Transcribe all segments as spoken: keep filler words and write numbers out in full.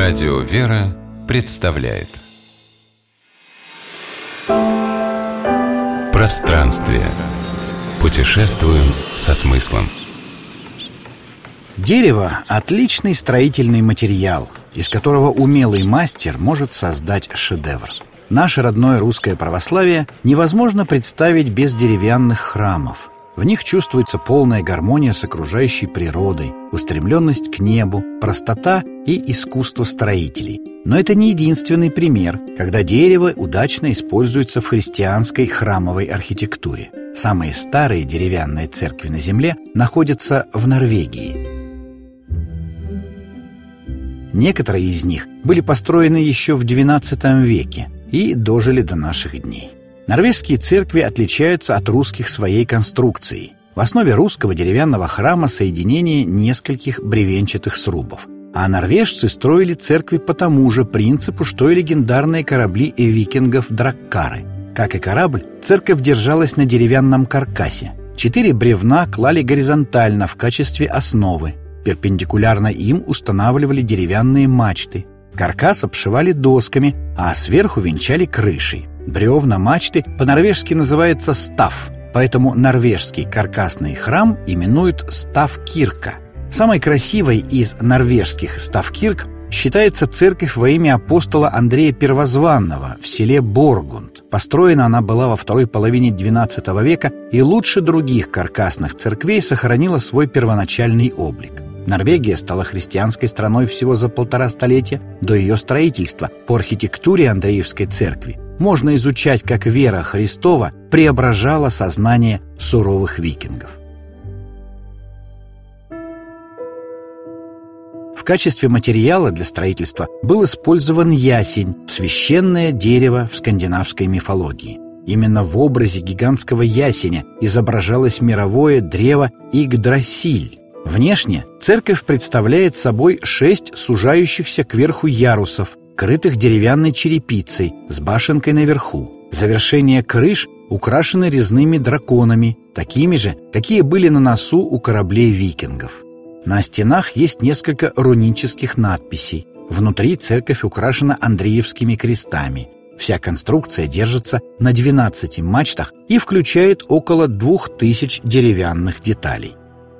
Радио «Вера» представляет Пространствие. Путешествуем со смыслом. Дерево – отличный строительный материал, из которого умелый мастер может создать шедевр. Наше родное русское православие невозможно представить без деревянных храмов. В них чувствуется полная гармония с окружающей природой, устремленность к небу, простота и искусство строителей. Но это не единственный пример, когда дерево удачно используется в христианской храмовой архитектуре. Самые старые деревянные церкви на земле находятся в Норвегии. Некоторые из них были построены еще в двенадцатом веке и дожили до наших дней. Норвежские церкви отличаются от русских своей конструкцией. В основе русского деревянного храма соединение нескольких бревенчатых срубов. А норвежцы строили церкви по тому же принципу, что и легендарные корабли викингов драккары. Как и корабль, церковь держалась на деревянном каркасе. Четыре бревна клали горизонтально в качестве основы. Перпендикулярно им устанавливали деревянные мачты. Каркас обшивали досками, а сверху венчали крышей. Бревна мачты по-норвежски называется став, поэтому норвежский каркасный храм именуют ставкирка. Самой красивой из норвежских ставкирк считается церковь во имя апостола Андрея Первозванного в селе Боргунд. Построена она была во второй половине двенадцатого века и лучше других каркасных церквей сохранила свой первоначальный облик. Норвегия стала христианской страной всего за полтора столетия до ее строительства. По архитектуре Андреевской церкви можно изучать, как вера Христова преображала сознание суровых викингов. В качестве материала для строительства был использован ясень, священное дерево в скандинавской мифологии. Именно в образе гигантского ясеня изображалось мировое древо Игдрасиль. Внешне церковь представляет собой шесть сужающихся кверху ярусов, крытых деревянной черепицей с башенкой наверху. Завершения крыш украшены резными драконами, такими же, какие были на носу у кораблей викингов. На стенах есть несколько рунических надписей. Внутри церковь украшена андреевскими крестами. Вся конструкция держится на двенадцати мачтах и включает около двух тысяч деревянных деталей.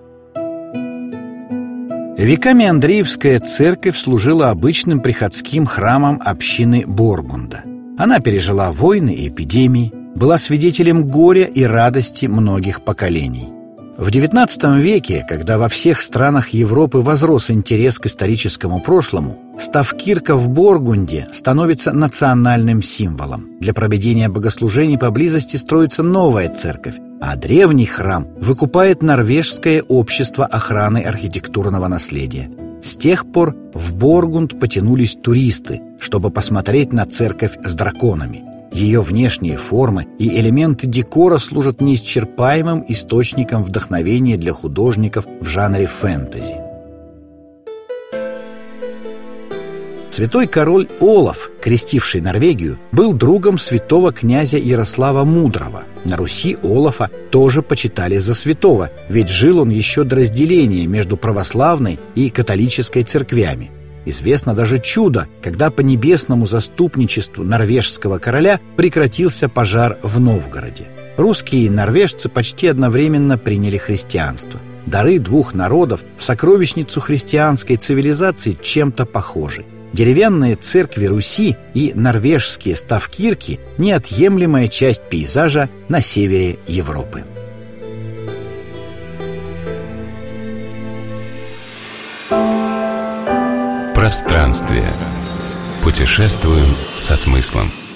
Веками Андреевская церковь служила обычным приходским храмом общины Боргунда. Она пережила войны и эпидемии, была свидетелем горя и радости многих поколений. В девятнадцатом веке, когда во всех странах Европы возрос интерес к историческому прошлому, ставкирка в Боргунде становится национальным символом. Для проведения богослужений поблизости строится новая церковь, а древний храм выкупает Норвежское общество охраны архитектурного наследия. С тех пор в Боргунд потянулись туристы, чтобы посмотреть на церковь с драконами. Ее внешние формы и элементы декора служат неисчерпаемым источником вдохновения для художников в жанре фэнтези. Святой король Олаф, крестивший Норвегию, был другом святого князя Ярослава Мудрого. На Руси Олафа тоже почитали за святого, ведь жил он еще до разделения между православной и католической церквями. Известно даже чудо, когда по небесному заступничеству норвежского короля прекратился пожар в Новгороде. Русские и норвежцы почти одновременно приняли христианство. Дары двух народов в сокровищницу христианской цивилизации чем-то похожи. Деревянные церкви Руси и норвежские ставкирки – неотъемлемая часть пейзажа на севере Европы. Пространствие. Путешествуем со смыслом.